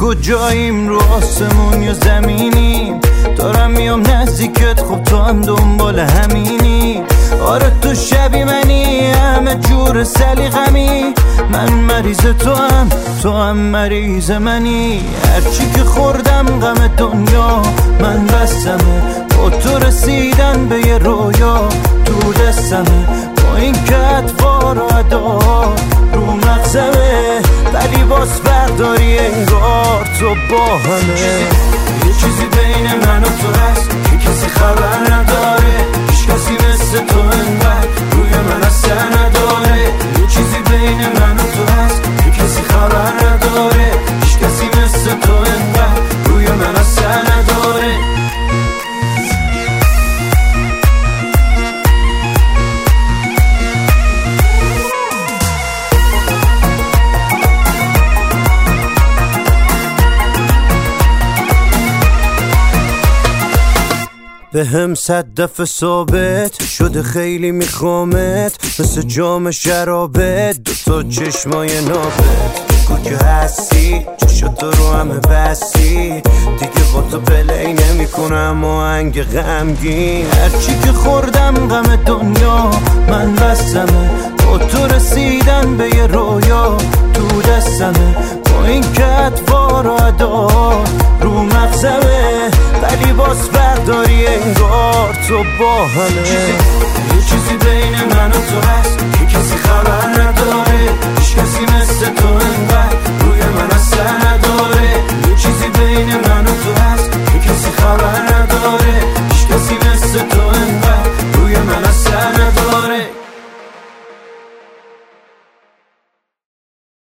کجاییم، رو آسمون یا زمینیم؟ دارم میام نزدیکت، خب تو هم دنبال همینی. آره تو شبی منی، همه جور سلیقمی. من مریض تو هم مریض منی. هرچی که خوردم غم دنیا من بستمه، با تو رسیدن به یه رویا تو دستمه. با این که اطفار و ادا رو مغزمه، ولی باز برداری انگار تو با همه. یه چیزی بین من و تو هست که کسی خبر نداره، هیچ کسی مثل تو انقدر روی من اثر نداره. یه چیزی بین من و تو هست که کسی خبر نداره، هیچ کسی مثل تو انقدر روی من اثر نداره. به هم 100 دفعه ثابت شده خیلی میخوامت، مثل جام شرابت دوتا چشمای نابت. کجا هستی؟ چشاتو رو همه بستی دیگه، با تو پلی نمی کنم آهنگ غمگین. هرچی که خوردم غم دنیا من بستمه، با تو رسیدن به یه رویا تو دستمه. با این که اطفار و ادا رو مغزمه، ولی باز برداری انگار تو با همه. یه چیزی بین من و تو